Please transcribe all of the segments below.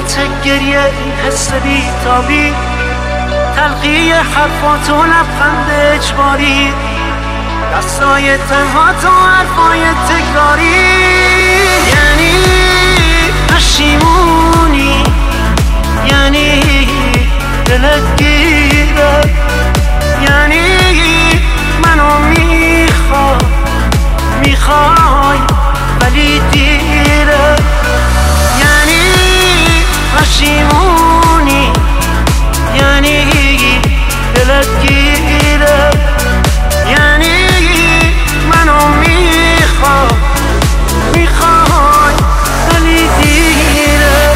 علت گریه این حس بیتابی، تلقی حرفات و لبخند اجباری، دستای تنها تو حرفای تکراری. یعنی پشیمونی، یعنی دلت گیره، یعنی منو میخوای ولی دیره. یعنی پشیمونی، یعنی دلت گیره، یعنی منو میخوای ولی دیره.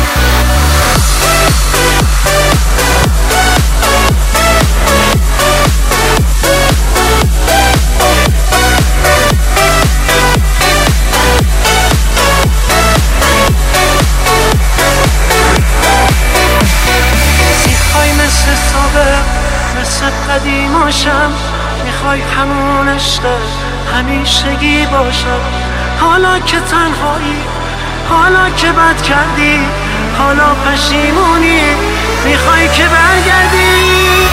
مثل قدیماشم، میخوای همون عشق همیشگی باشم. حالا که تنهایی، حالا که بد کردی، حالا پشیمونی، میخوای که برگردی.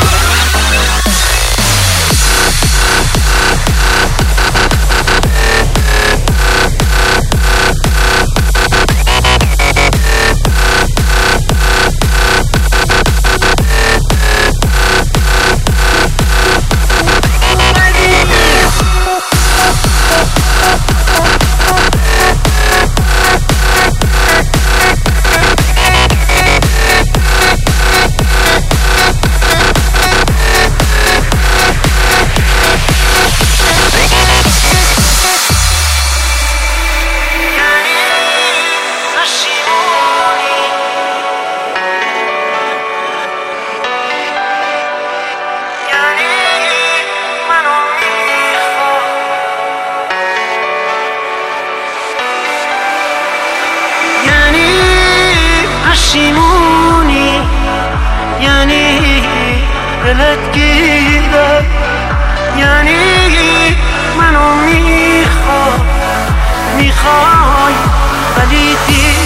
پشیمونی، یعنی دلت گیره، یعنی منو میخوای ولی دیر.